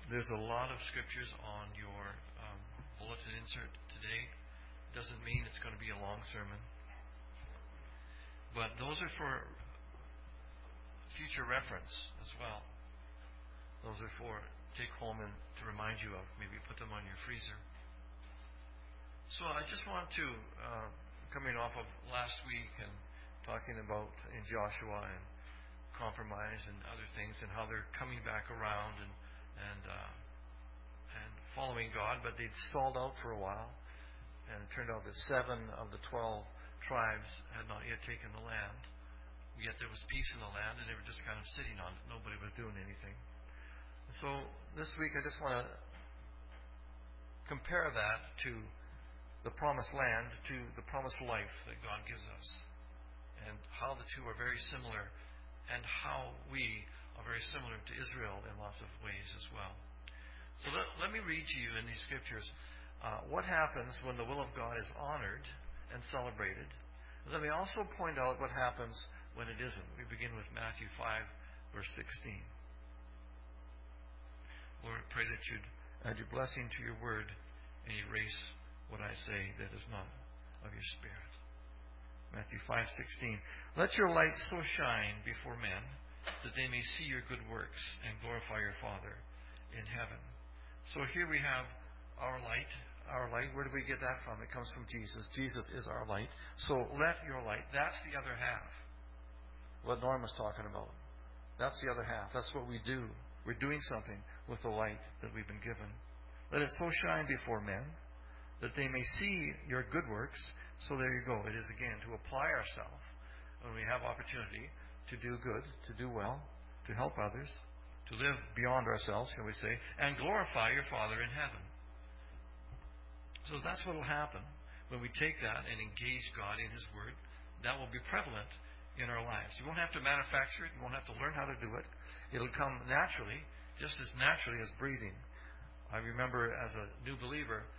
There's a lot of scriptures on your bulletin insert today. Doesn't mean it's going to be a long sermon. But those are for future reference as well. Those are for take home and to remind you of. Maybe put them on your freezer. So I just want to, coming off of last week and talking about in Joshua and compromise and other things and how they're coming back around and following God, but they'd stalled out for a while. And it turned out that 7 of the 12 tribes had not yet taken the land. Yet there was peace in the land, and they were just kind of sitting on it. Nobody was doing anything. And so this week I just want to compare that to the promised land, to the promised life that God gives us, and how the two are very similar, and how we are very similar to Israel in lots of ways as well. So let me read to you in these scriptures what happens when the will of God is honored and celebrated. Let me also point out what happens when it isn't. We begin with Matthew 5, verse 16. Lord, I pray that you'd add your blessing to your word and erase what I say that is not of your Spirit. Matthew 5:16. Let your light so shine before men that they may see your good works and glorify your Father in heaven. So here we have our light. Our light, where do we get that from? It comes from Jesus. Jesus is our light. So let your light, that's the other half. What Norm was talking about. That's the other half. That's what we do. We're doing something with the light that we've been given. Let it so shine before men that they may see your good works. So there you go. It is again to apply ourselves when we have opportunity to do good, to do well, to help others, to live beyond ourselves, shall we say, and glorify your Father in heaven. So that's what will happen when we take that and engage God in His Word. That will be prevalent in our lives. You won't have to manufacture it. You won't have to learn how to do it. It'll come naturally, just as naturally as breathing. I remember as a new believer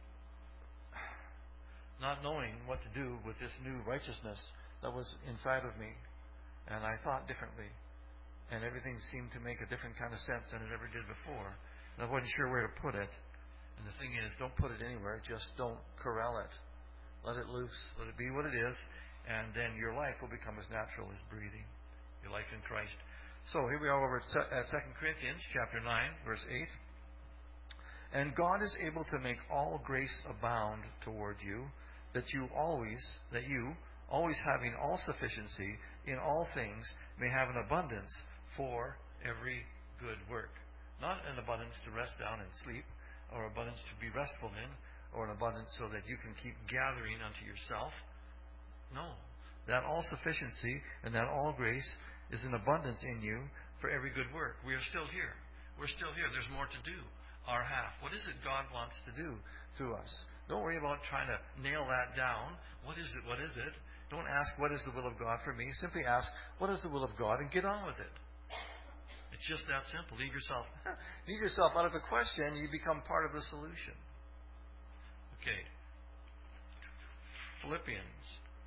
not knowing what to do with this new righteousness that was inside of me. And I thought differently. And everything seemed to make a different kind of sense than it ever did before. And I wasn't sure where to put it. And the thing is, don't put it anywhere. Just don't corral it. Let it loose. Let it be what it is. And then your life will become as natural as breathing. Your life in Christ. So here we are over at 2 Corinthians chapter 9, verse 8. And God is able to make all grace abound toward you, that you always having all sufficiency in all things may have an abundance for every good work. Not an abundance to rest down and sleep, or abundance to be restful in, or an abundance so that you can keep gathering unto yourself. No. That all sufficiency and that all grace is an abundance in you for every good work. We are still here. We're still here. There's more to do. Our half. What is it God wants to do through us? Don't worry about trying to nail that down. What is it? What is it? Don't ask, what is the will of God for me? Simply ask, what is the will of God? And get on with it. It's just that simple. Leave yourself out of the question. You become part of the solution. Okay. Philippians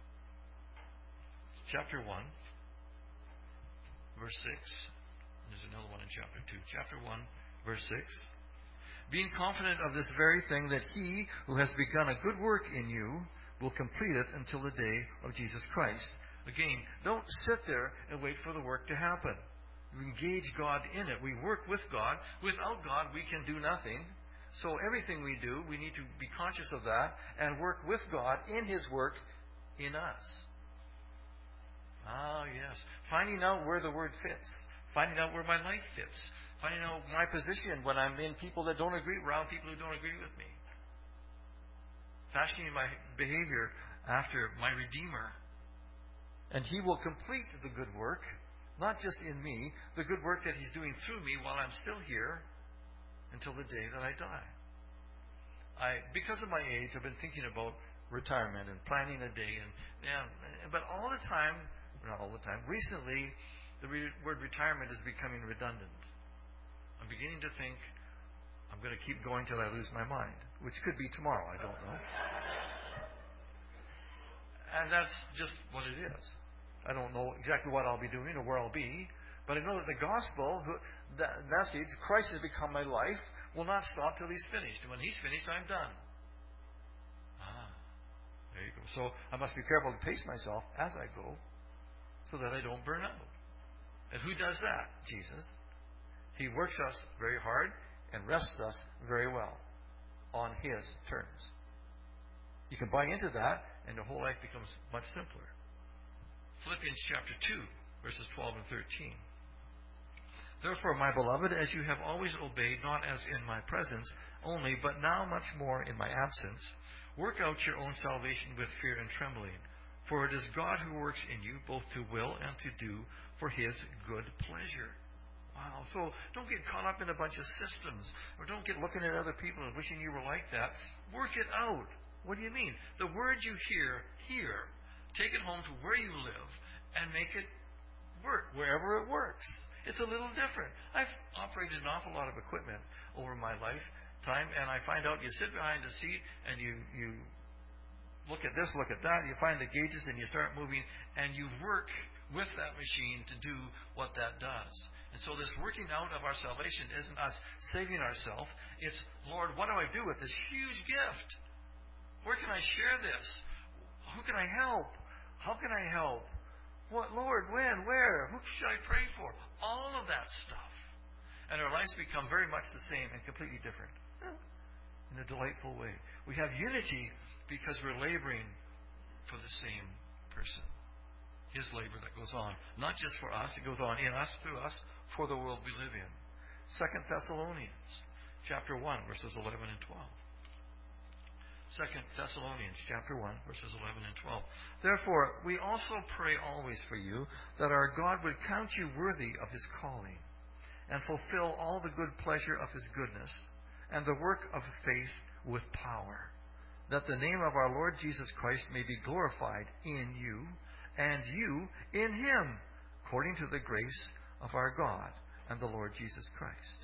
chapter 1, verse 6. There's another one in chapter 2. Chapter 1, verse 6. Being confident of this very thing, that He who has begun a good work in you will complete it until the day of Jesus Christ. Again, don't sit there and wait for the work to happen. We engage God in it. We work with God. Without God, we can do nothing. So everything we do, we need to be conscious of that and work with God in His work in us. Ah, yes. Finding out where the Word fits. Finding out where my life fits. Finding out my position when I'm in people that don't agree, around people who don't agree with me. Fashioning my behavior after my Redeemer. And He will complete the good work, not just in me, the good work that He's doing through me while I'm still here until the day that I die. Because of my age, I've been thinking about retirement and planning a day. But all the time, not all the time, recently, the word retirement is becoming redundant. I'm beginning to think I'm going to keep going till I lose my mind, which could be tomorrow, I don't know. And that's just what it is. I don't know exactly what I'll be doing or where I'll be, But I know that the gospel, that message, Christ has become my life, will not stop till He's finished. And when He's finished, I'm done. There you go. So I must be careful to pace myself as I go so that I don't burn out. And who does that? Jesus. He works us very hard and rests us very well on His terms. You can buy into that, and the whole life becomes much simpler. Philippians chapter 2, verses 12 and 13. Therefore, my beloved, as you have always obeyed, not as in my presence only, but now much more in my absence, work out your own salvation with fear and trembling. For it is God who works in you, both to will and to do for His good pleasure. Wow. So don't get caught up in a bunch of systems, or don't get looking at other people and wishing you were like that. Work it out. What do you mean? The word you hear here, take it home to where you live and make it work wherever it works. It's a little different. I've operated an awful lot of equipment over my lifetime, and I find out you sit behind a seat and you look at this, look at that, you find the gauges and you start moving, and you work with that machine to do what that does. And so this working out of our salvation isn't us saving ourselves. It's, Lord, what do I do with this huge gift? Where can I share this? Who can I help? How can I help? What, Lord, when, where? Who should I pray for? All of that stuff. And our lives become very much the same and completely different. In a delightful way. We have unity because we're laboring for the same person. His labor that goes on. Not just for us, it goes on in us, through us, for the world we live in. 2 Thessalonians chapter 1, verses 11 and 12. 2 Thessalonians chapter 1, verses 11 and 12. Therefore, we also pray always for you, that our God would count you worthy of His calling, and fulfill all the good pleasure of His goodness, and the work of faith with power, that the name of our Lord Jesus Christ may be glorified in you, and you in Him, according to the grace of our God and the Lord Jesus Christ.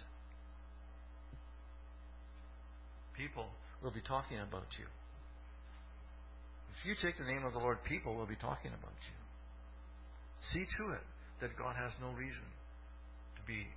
People will be talking about you. If you take the name of the Lord, people will be talking about you. See to it that God has no reason to be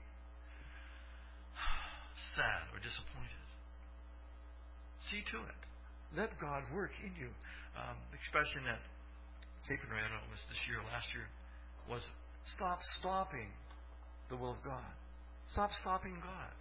sad or disappointed. See to it. Let God work in you. The expression that Cape and I don't know if it was this year or last year, was stop stopping the will of God. Stop stopping God.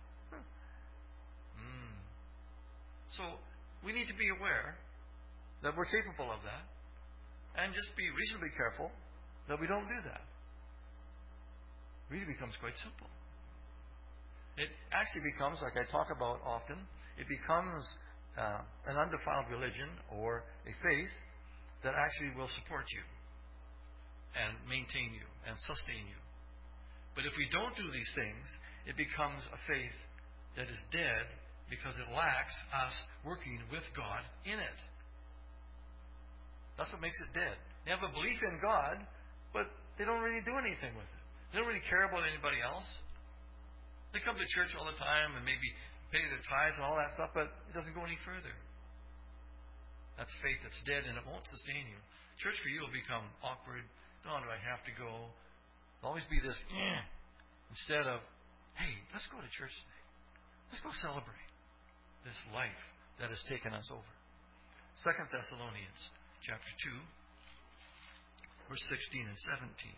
So we need to be aware that we're capable of that, and just be reasonably careful that we don't do that. It really becomes quite simple. It actually becomes, like I talk about often, it becomes an undefiled religion or a faith that actually will support you and maintain you and sustain you. But if we don't do these things, it becomes a faith that is dead, because it lacks us working with God in it. That's what makes it dead. They have a belief in God, but they don't really do anything with it. They don't really care about anybody else. They come to church all the time and maybe pay their tithes and all that stuff, but it doesn't go any further. That's faith that's dead, and it won't sustain you. Church for you will become awkward. Oh, do I have to go? There'll always be this, instead of, hey, let's go to church today. Let's go celebrate this life that has taken us over. 2 Thessalonians chapter 2, verse 16 and 17.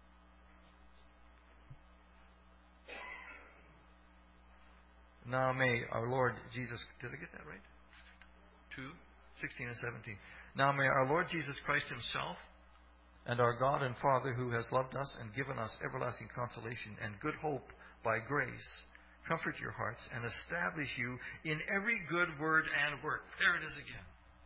Now may our Lord Jesus... Did I get that right? 2, 16 and 17. Now may our Lord Jesus Christ Himself and our God and Father, who has loved us and given us everlasting consolation and good hope by grace, comfort your hearts and establish you in every good word and work. There it is again.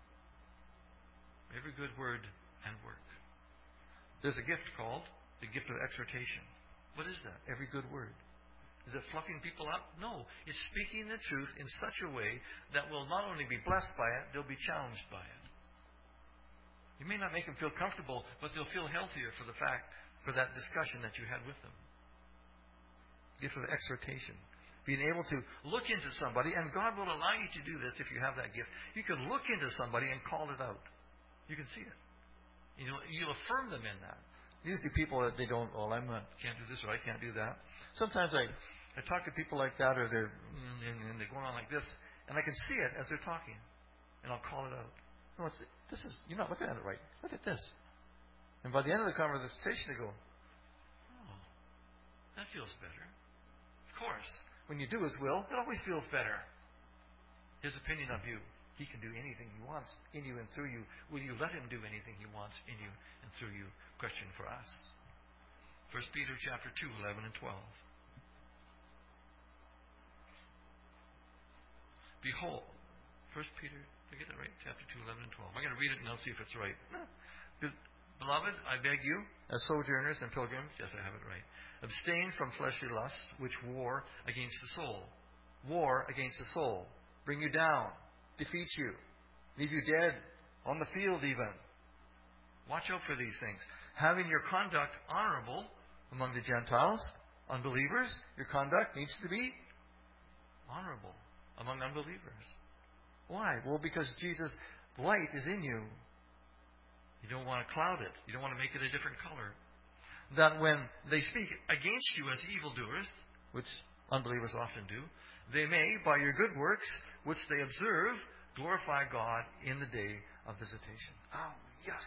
Every good word and work. There's a gift called the gift of exhortation. What is that? Every good word. Is it fluffing people up? No. It's speaking the truth in such a way that will not only be blessed by it, they'll be challenged by it. You may not make them feel comfortable, but they'll feel healthier for that discussion that you had with them. Gift of exhortation. Being able to look into somebody, and God will allow you to do this if you have that gift. You can look into somebody and call it out. You can see it. You'll affirm them in that. Usually people, they don't, well, can't do this or I can't do that. Sometimes I talk to people like that, or they're going on like this, and I can see it as they're talking, and I'll call it out. No, you're not looking at it right. Look at this. And by the end of the conversation, they go, oh, that feels better. Of course. When you do His will, it always feels better. His opinion of you. He can do anything He wants in you and through you. Will you let Him do anything He wants in you and through you? Question for us. 1 Peter chapter 2, 11 and 12. Behold, 1 Peter, did I get that right? Chapter 2, 11 and 12. I'm going to read it and I'll see if it's right. Beloved, I beg you, as sojourners and pilgrims, yes, I have it right, abstain from fleshly lusts which war against the soul. War against the soul. Bring you down. Defeat you. Leave you dead. On the field even. Watch out for these things. Having your conduct honorable among the Gentiles, unbelievers, your conduct needs to be honorable among unbelievers. Why? Well, because Jesus' light is in you. You don't want to cloud it. You don't want to make it a different color. That when they speak against you as evildoers, which unbelievers often do, they may, by your good works, which they observe, glorify God in the day of visitation. Oh, yes.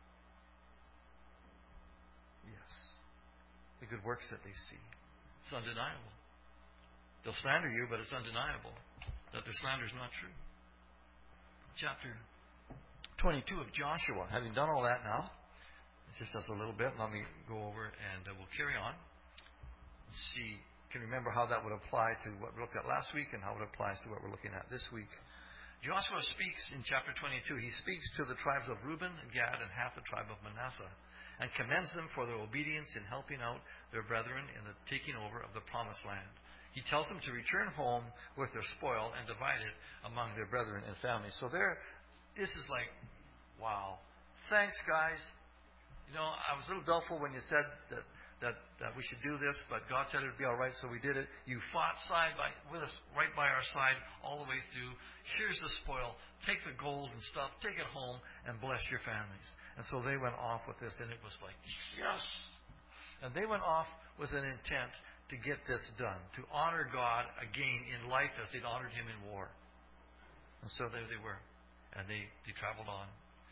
Yes. The good works that they see. It's undeniable. They'll slander you, but it's undeniable that their slander is not true. Chapter 22 of Joshua. Having done all that now, it's just us a little bit. Let me go over and we'll carry on. Let's see. Can remember how that would apply to what we looked at last week and how it applies to what we're looking at this week. Joshua speaks in chapter 22. He speaks to the tribes of Reuben, Gad, and half the tribe of Manasseh, and commends them for their obedience in helping out their brethren in the taking over of the promised land. He tells them to return home with their spoil and divide it among their brethren and families. So this is like, wow. Thanks, guys. You know, I was a little doubtful when you said that we should do this, but God said it would be all right, so we did it. You fought with us, right by our side, all the way through. Here's the spoil. Take the gold and stuff. Take it home and bless your families. And so they went off with this, and it was like, yes! And they went off with an intent to get this done, to honor God again in life as they'd honored Him in war. And so there they were. And they traveled on.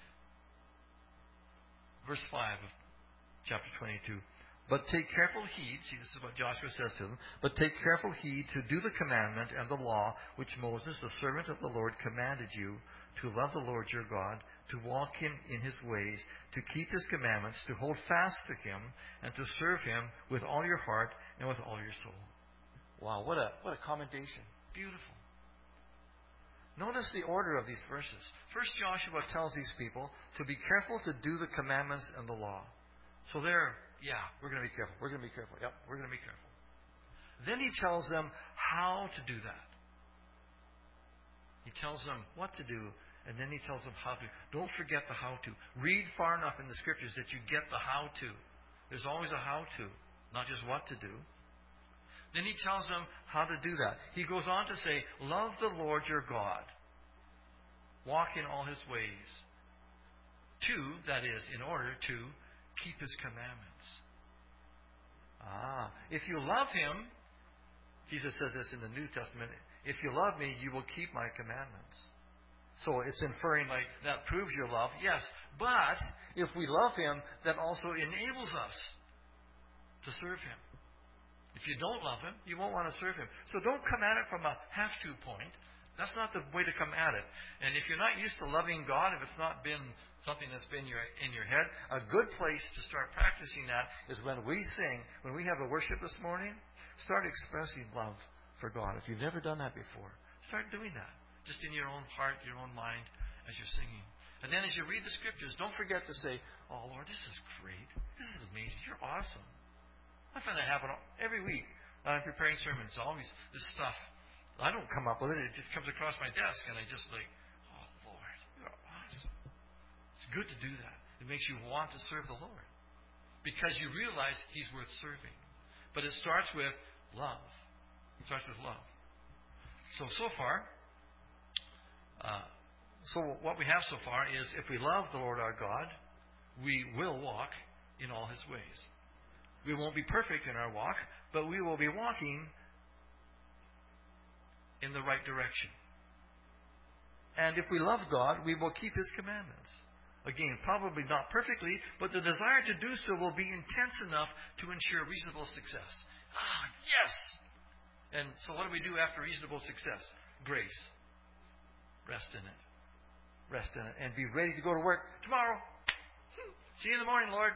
Verse 5 of chapter 22. But take careful heed, see this is what Joshua says to them, but take careful heed to do the commandment and the law which Moses, the servant of the Lord, commanded you, to love the Lord your God, to walk in His ways, to keep His commandments, to hold fast to Him, and to serve Him with all your heart and with all your soul. Wow, what a commendation. Beautiful. Notice the order of these verses. First, Joshua tells these people to be careful to do the commandments and the law. So we're going to be careful. We're going to be careful. Yep, we're going to be careful. Then he tells them how to do that. He tells them what to do, and then he tells them how to. Don't forget the how to. Read far enough in the Scriptures that you get the how to. There's always a how to, not just what to do. Then he tells them how to do that. He goes on to say, love the Lord your God. Walk in all His ways. That is, in order to keep His commandments. If you love Him, Jesus says this in the New Testament, if you love me, you will keep my commandments. So it's inferring like that proves your love. Yes, but if we love Him, that also enables us to serve Him. If you don't love Him, you won't want to serve Him. So don't come at it from a have-to point. That's not the way to come at it. And if you're not used to loving God, if it's not been something that's been in your head, a good place to start practicing that is when we sing, when we have a worship this morning, start expressing love for God. If you've never done that before, start doing that. Just in your own heart, your own mind, as you're singing. And then as you read the Scriptures, don't forget to say, oh, Lord, this is great. This is amazing. You're awesome. I find that happen every week. I'm preparing sermons. Always this stuff. I don't come up with it. It just comes across my desk, and I just like, oh, Lord, you're awesome. It's good to do that. It makes you want to serve the Lord because you realize He's worth serving. But it starts with love. It starts with love. So far, what we have so far is if we love the Lord our God, we will walk in all His ways. We won't be perfect in our walk, but we will be walking in the right direction. And if we love God, we will keep His commandments. Again, probably not perfectly, but the desire to do so will be intense enough to ensure reasonable success. Ah, yes! And so what do we do after reasonable success? Grace. Rest in it. Rest in it. And be ready to go to work tomorrow. See you in the morning, Lord.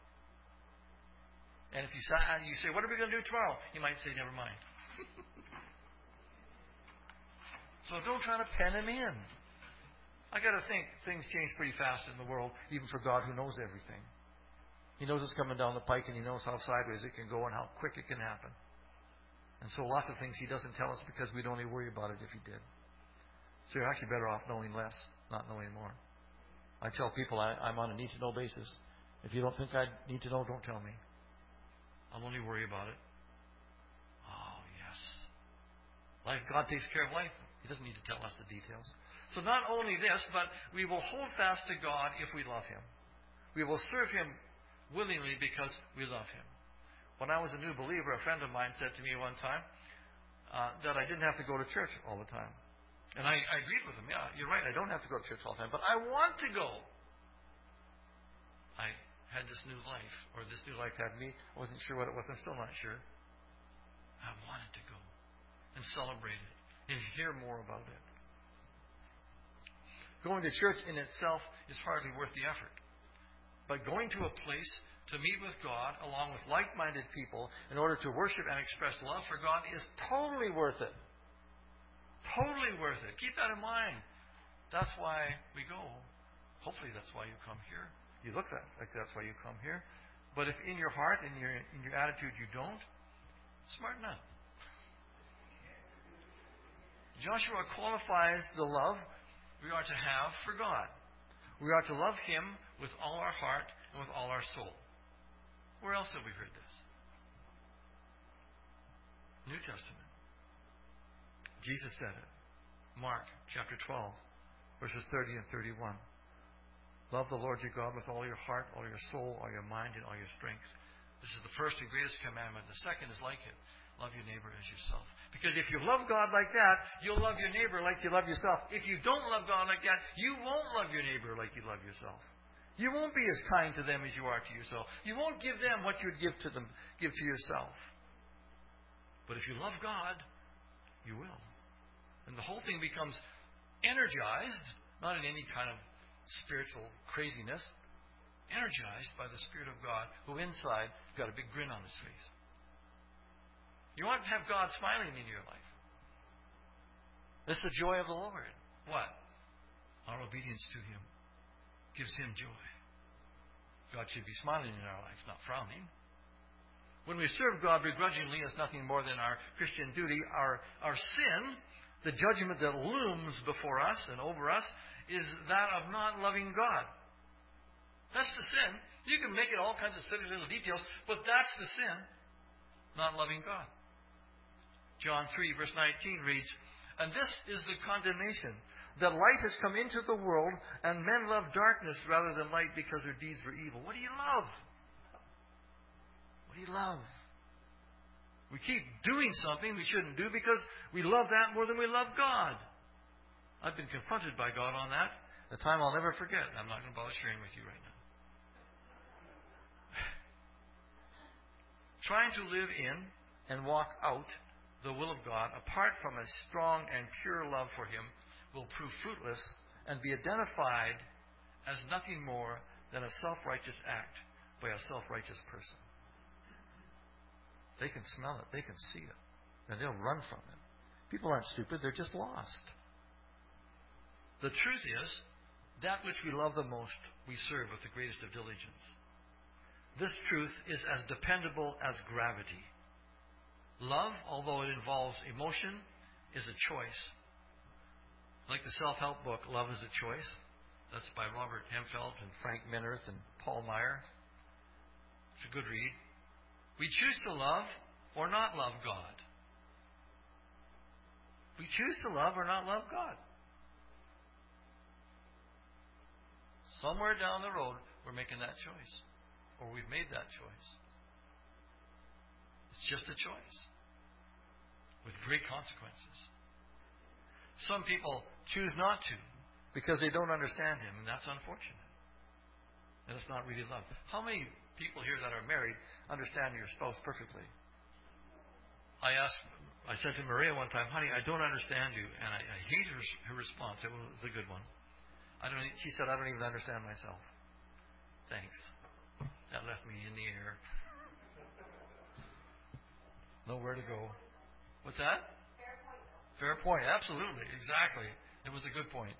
And if you say, what are we going to do tomorrow? You might say, never mind. So don't try to pen Him in. I got to think things change pretty fast in the world, even for God who knows everything. He knows it's coming down the pike, and He knows how sideways it can go and how quick it can happen. And so lots of things He doesn't tell us because we'd only worry about it if He did. So you're actually better off knowing less, not knowing more. I tell people I'm on a need-to-know basis. If you don't think I need to know, don't tell me. I'll only worry about it. Oh, yes. Life, God takes care of life. He doesn't need to tell us the details. So not only this, but we will hold fast to God if we love Him. We will serve Him willingly because we love Him. When I was a new believer, a friend of mine said to me one time that I didn't have to go to church all the time. And I agreed with him. Yeah, you're right, I don't have to go to church all the time, but I want to go. I had this new life, or this new life had me. I wasn't sure what it was. I'm still not sure. I wanted to go and celebrate it and hear more about it. Going to church in itself is hardly worth the effort. But going to a place to meet with God along with like-minded people in order to worship and express love for God is totally worth it. Totally worth it. Keep that in mind. That's why we go. Hopefully that's why you come here. You look like that's why you come here. But if in your heart and in your attitude you don't, smarten up. Joshua qualifies the love we are to have for God. We are to love Him with all our heart and with all our soul. Where else have we heard this? New Testament. Jesus said it. Mark chapter 12, verses 30 and 31. Love the Lord your God with all your heart, all your soul, all your mind, and all your strength. This is the first and greatest commandment. The second is like it. Love your neighbor as yourself. Because if you love God like that, you'll love your neighbor like you love yourself. If you don't love God like that, you won't love your neighbor like you love yourself. You won't be as kind to them as you are to yourself. You won't give them what you would give to yourself. But if you love God, you will. And the whole thing becomes energized, not in any kind of spiritual craziness, energized by the Spirit of God, who inside has got a big grin on His face. You want to have God smiling in your life. That's the joy of the Lord. What? Our obedience to Him gives Him joy. God should be smiling in our life, not frowning. When we serve God begrudgingly as nothing more than our Christian duty, our sin, the judgment that looms before us and over us, is that of not loving God. That's the sin. You can make it all kinds of silly little details, but that's the sin. Not loving God. John 3, verse 19 reads, and this is the condemnation, that light has come into the world, and men love darkness rather than light because their deeds were evil. What do you love? What do you love? We keep doing something we shouldn't do because we love that more than we love God. I've been confronted by God on that. A time I'll never forget. I'm not going to bother sharing with you right now. Trying to live in and walk out the will of God apart from a strong and pure love for Him will prove fruitless and be identified as nothing more than a self-righteous act by a self-righteous person. They can smell it. They can see it. And they'll run from it. People aren't stupid. They're just lost. The truth is, that which we love the most, we serve with the greatest of diligence. This truth is as dependable as gravity. Love, although it involves emotion, is a choice. Like the self-help book, Love is a Choice. That's by Robert Hemfeld and Frank Minirth and Paul Meyer. It's a good read. We choose to love or not love God. We choose to love or not love God. Somewhere down the road, we're making that choice. or we've made that choice. It's just a choice with great consequences. Some people choose not to because they don't understand Him, and that's unfortunate. And it's not really love. How many people here that are married understand your spouse perfectly? I said to Maria one time, honey, I don't understand you. And I hate her response. It was a good one. She said, I don't even understand myself. Thanks. That left me in the air. Nowhere to go. What's that? Fair point. Absolutely. Exactly. It was a good point.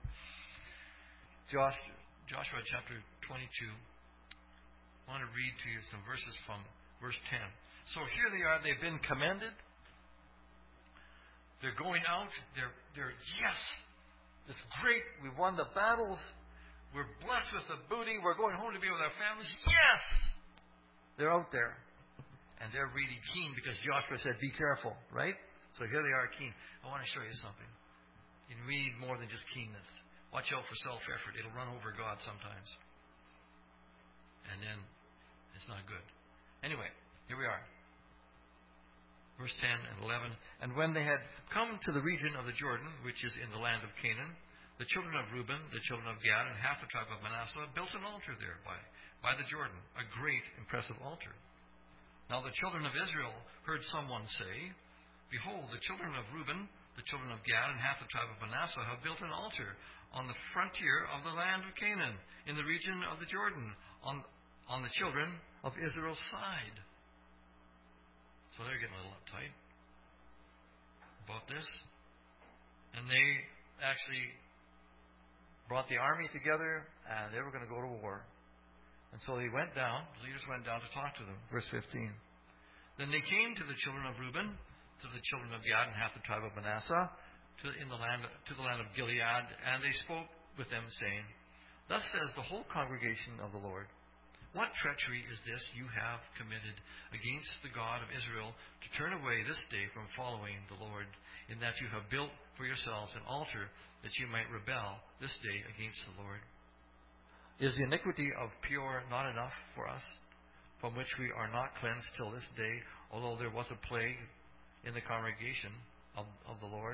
Joshua chapter 22. I want to read to you some verses from verse 10. So here they are. They've been commended. They're going out. They're yes, it's great. We won the battles. We're blessed with the booty. We're going home to be with our families. Yes! They're out there. And they're really keen because Joshua said, be careful, right? So here they are keen. I want to show you something. You need more than just keenness. Watch out for self-effort. It'll run over God sometimes. And then it's not good. Anyway, here we are. Verse 10 and 11. And when they had come to the region of the Jordan, which is in the land of Canaan, the children of Reuben, the children of Gad, and half the tribe of Manasseh built an altar there by the Jordan, a great, impressive altar. Now the children of Israel heard someone say, behold, the children of Reuben, the children of Gad, and half the tribe of Manasseh have built an altar on the frontier of the land of Canaan, in the region of the Jordan, on the children of Israel's side. So they're getting a little uptight about this. And they actually brought the army together, and they were going to go to war. And so they went down, the leaders went down to talk to them. Verse 15. Then they came to the children of Reuben, to the children of Gad, and half the tribe of Manasseh, to the land of Gilead, and they spoke with them, saying, thus says the whole congregation of the Lord, what treachery is this you have committed against the God of Israel to turn away this day from following the Lord, in that you have built for yourselves an altar that you might rebel this day against the Lord? Is the iniquity of Peor not enough for us, from which we are not cleansed till this day, although there was a plague in the congregation of the Lord?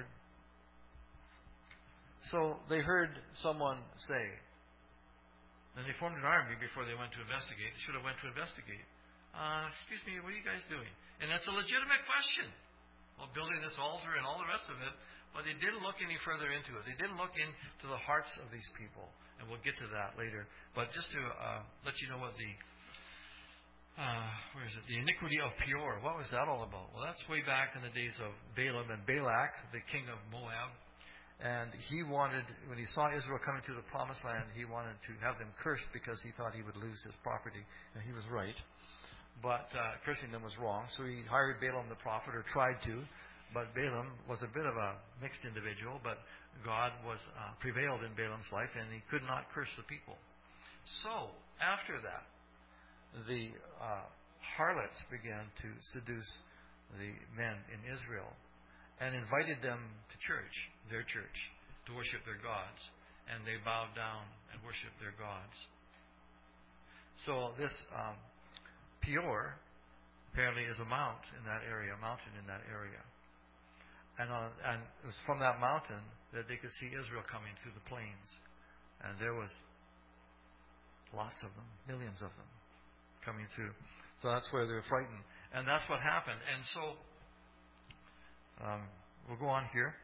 So they heard someone say, and they formed an army before they went to investigate. They should have went to investigate. Excuse me, what are you guys doing? And that's a legitimate question. Well, building this altar and all the rest of it, but they didn't look any further into it. They didn't look into the hearts of these people. And we'll get to that later. But just to let you know what the iniquity of Peor, what was that all about? Well, that's way back in the days of Balaam and Balak, the king of Moab. And he wanted, when he saw Israel coming to the promised land, he wanted to have them cursed because he thought he would lose his property. And he was right. But cursing them was wrong. So he hired Balaam the prophet, or tried to. But Balaam was a bit of a mixed individual. But God prevailed in Balaam's life, and he could not curse the people. So, after that, the harlots began to seduce the men in Israel and invited them to church, their church, to worship their gods. And they bowed down and worshiped their gods. So this Peor apparently is a mountain in that area. And it was from that mountain that they could see Israel coming through the plains. And there was lots of them, millions of them coming through. So that's where they were frightened. And that's what happened. And so we'll go on here.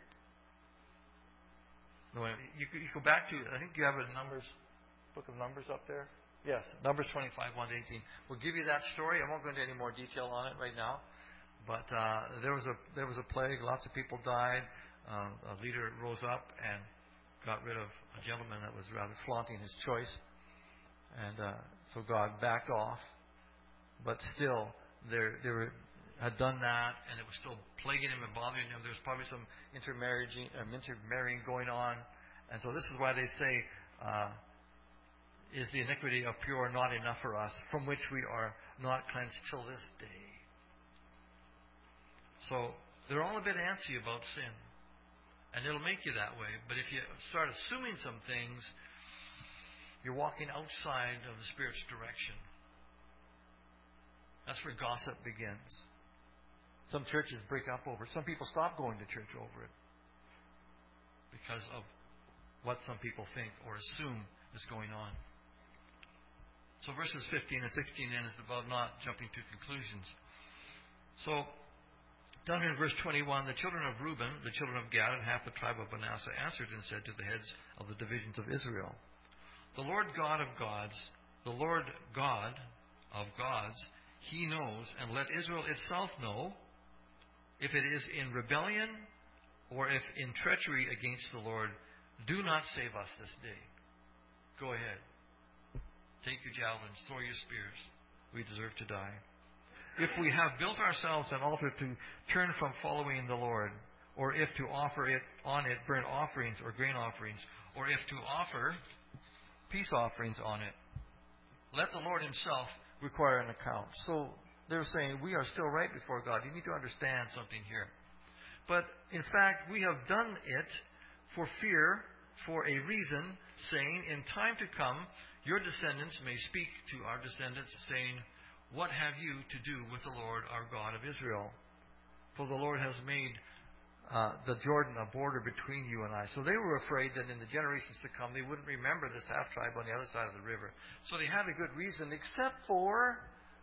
You go back to, I think you have a book of Numbers up there. Yes, Numbers 25, 1 to 18. We'll give you that story. I won't go into any more detail on it right now. But there was a plague. Lots of people died. A leader rose up and got rid of a gentleman that was rather flaunting his choice. And so God backed off. But still, had done that, and it was still plaguing him and bothering him. There was probably some intermarrying going on. And so this is why they say, is the iniquity of Peor not enough for us, from which we are not cleansed till this day? So they're all a bit antsy about sin. And it'll make you that way. But if you start assuming some things, you're walking outside of the Spirit's direction. That's where gossip begins. Some churches break up over it. Some people stop going to church over it because of what some people think or assume is going on. So verses 15 and 16 then is about not jumping to conclusions. So down in verse 21, the children of Reuben, the children of Gad, and half the tribe of Manasseh answered and said to the heads of the divisions of Israel, the Lord God of gods, the Lord God of gods, He knows, and let Israel itself know, if it is in rebellion or if in treachery against the Lord, do not save us this day. Go ahead. Take your javelins, throw your spears. We deserve to die. If we have built ourselves an altar to turn from following the Lord, or if to offer on it burnt offerings or grain offerings, or if to offer peace offerings on it, let the Lord Himself require an account. So they're saying we are still right before God. You need to understand something here. But in fact, we have done it for fear, for a reason, saying, in time to come, your descendants may speak to our descendants, saying, what have you to do with the Lord our God of Israel? For the Lord has made the Jordan a border between you and I. So they were afraid that in the generations to come, they wouldn't remember this half-tribe on the other side of the river. So they had a good reason, except for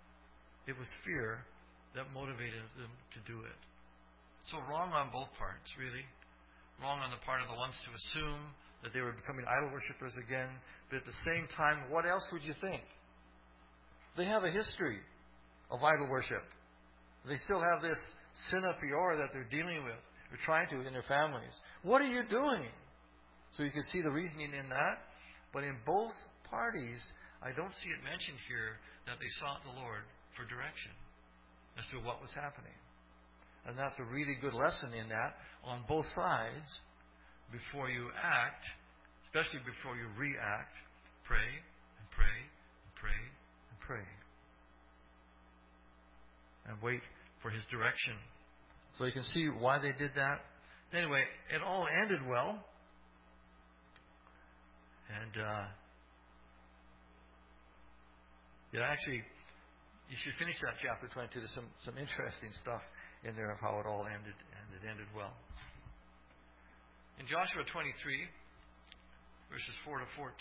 it was fear that motivated them to do it. So wrong on both parts, really. Wrong on the part of the ones to assume that they were becoming idol worshippers again. But at the same time, what else would you think? They have a history of idol worship. They still have this sin of Peor that they're dealing with. They're trying to in their families. What are you doing? So you can see the reasoning in that. But in both parties, I don't see it mentioned here that they sought the Lord for direction as to what was happening. And that's a really good lesson in that on both sides. Before you act, especially before you react, pray and pray and pray and pray. And wait for His direction. So you can see why they did that. Anyway, it all ended well. And actually, you should finish that chapter 22. There's some interesting stuff in there of how it all ended, and it ended well. In Joshua 23, verses 4 to 14,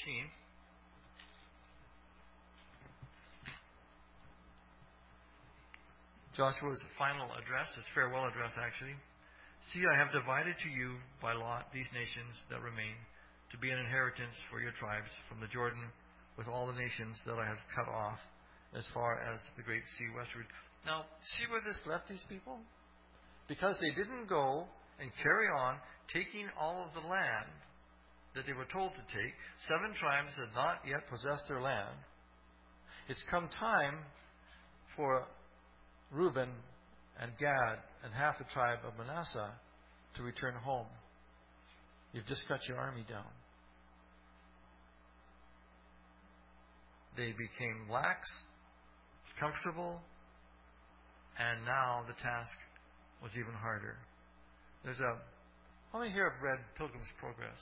Joshua's final address, his farewell address actually. See, I have divided to you by lot these nations that remain, to be an inheritance for your tribes from the Jordan, with all the nations that I have cut off, as far as the great sea westward. Now, see where this left these people? Because they didn't go and carry on taking all of the land that they were told to take. 7 tribes had not yet possessed their land. It's come time for Reuben and Gad and half the tribe of Manasseh to return home. You've just cut your army down. They became lax, comfortable, and now the task was even harder. How many here have read Pilgrim's Progress?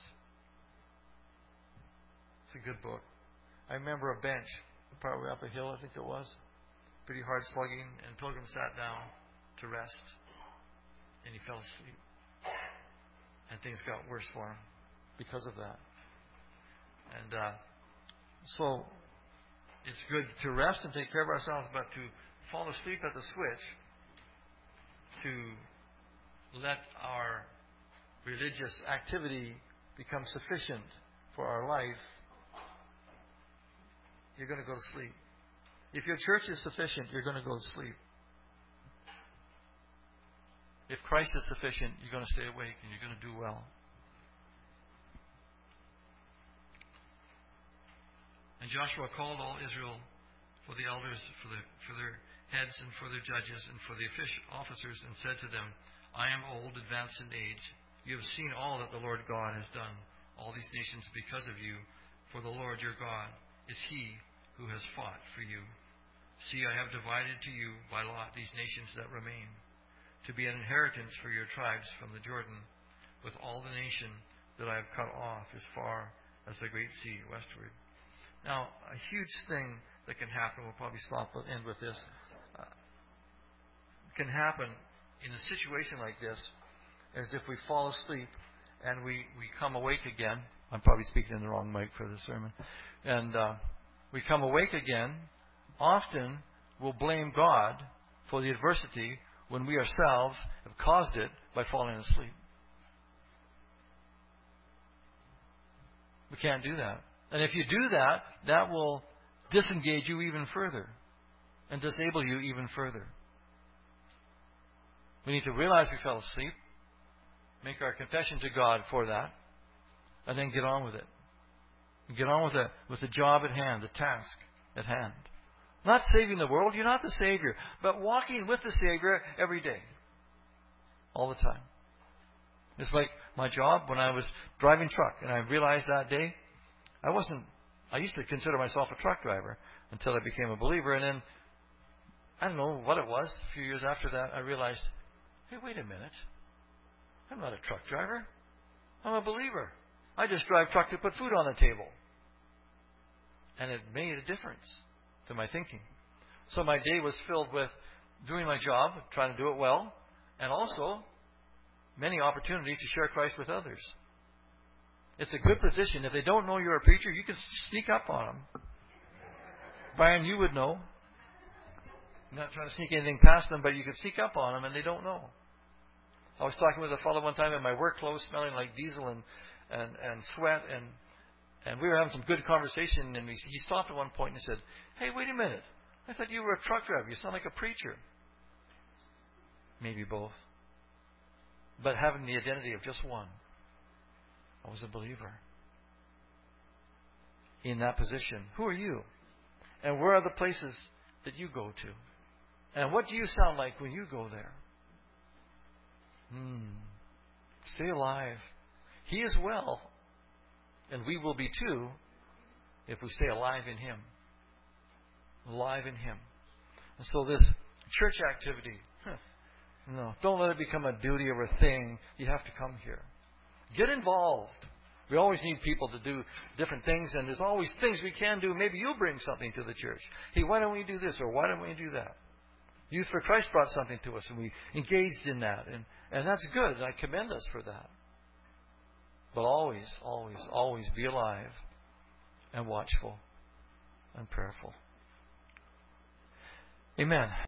It's a good book. I remember a bench partway up a hill, I think it was. Pretty hard slugging, and Pilgrim sat down to rest, and he fell asleep. And things got worse for him because of that. And so it's good to rest and take care of ourselves, but to fall asleep at the switch, to let our religious activity become sufficient for our life, you're going to go to sleep. If your church is sufficient, you're going to go to sleep. If Christ is sufficient, you're going to stay awake and you're going to do well. And Joshua called all Israel for the elders, for their heads and for their judges and for the officers, and said to them, I am old, advanced in age. You have seen all that the Lord God has done, all these nations because of you. For the Lord your God is He who has fought for you. See, I have divided to you by lot these nations that remain, to be an inheritance for your tribes from the Jordan, with all the nation that I have cut off as far as the great sea westward. Now, a huge thing that can happen, we'll probably end with this. can happen in a situation like this is if we fall asleep and we come awake again. I'm probably speaking in the wrong mic for this sermon. And we come awake again, often we'll blame God for the adversity when we ourselves have caused it by falling asleep. We can't do that. And if you do that, that will disengage you even further and disable you even further. We need to realize we fell asleep, make our confession to God for that, and then get on with it. Get on with the job at hand, the task at hand. Not saving the world, you're not the Savior, but walking with the Savior every day. All the time. It's like my job when I was driving truck, and I realized that day, I used to consider myself a truck driver until I became a believer, and then, I don't know what it was, a few years after that, I realized, hey, wait a minute. I'm not a truck driver. I'm a believer. I just drive truck to put food on the table. And it made a difference to my thinking. So my day was filled with doing my job, trying to do it well, and also many opportunities to share Christ with others. It's a good position. If they don't know you're a preacher, you can sneak up on them. Brian, you would know. I'm not trying to sneak anything past them, but you can sneak up on them and they don't know. I was talking with a fellow one time in my work clothes smelling like diesel and sweat, and we were having some good conversation, and he stopped at one point and he said, hey, wait a minute. I thought you were a truck driver. You sound like a preacher. Maybe both. But having the identity of just one. I was a believer. In that position. Who are you? And where are the places that you go to? And what do you sound like when you go there? Stay alive. He is well. And we will be too if we stay alive in Him. Alive in Him. And so this church activity, no, don't let it become a duty or a thing. You have to come here. Get involved. We always need people to do different things, and there's always things we can do. Maybe you'll bring something to the church. Hey, why don't we do this, or why don't we do that? Youth for Christ brought something to us, and we engaged in that, and that's good, and I commend us for that. But always, always, always be alive and watchful and prayerful. Amen.